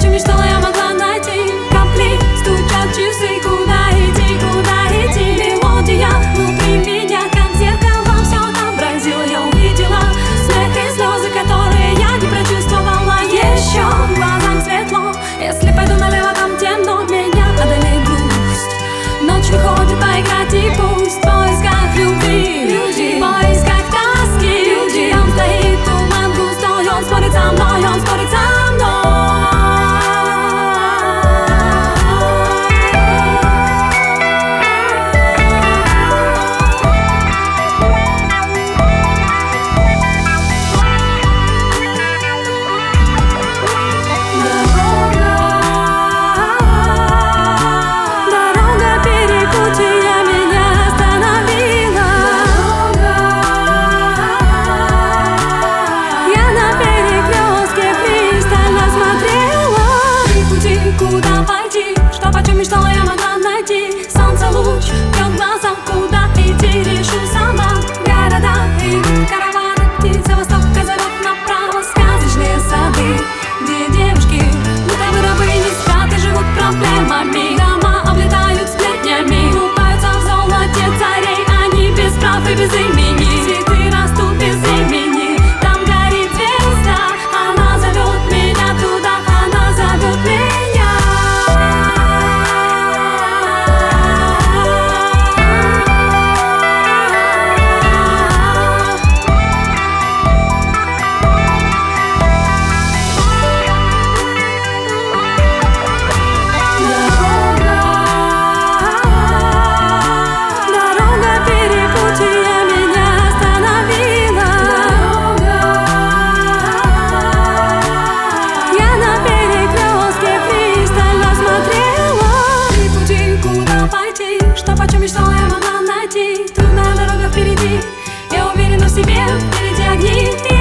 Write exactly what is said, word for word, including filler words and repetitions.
почем мечтала, я могла найти. Капли стучат часы, куда идти, куда идти. Мелодия внутри меня, как зеркало, все отобразила. Я увидела смех и слезы, которые я не прочувствовала еще. В глазах светло, если пойду налево, там темно. Меня одолеет грусть, ночь выходит поиграть, и пусть в поисках любви, люди, в поисках тоски, люди. Там стоит туман густой, он спорит со мной, он спорит со мной. Куда пойти, что почем мечтала, я могла найти. Солнце луч, бьет в глаза, куда идти, решу сама. Города и караваны, птицы востока зовет направо. Сказочные сады, где девушки, будто бы рабы, не спят и живут проблемами. Дома облетают сплетнями, купаются в золоте царей. Они без прав и без имени, цветы растут без имени. Там горит звезда, она зовет меня туда, она зовет меня. Что почем мечтала, я могла найти. Трудная дорога впереди, я уверена в себе, впереди огни.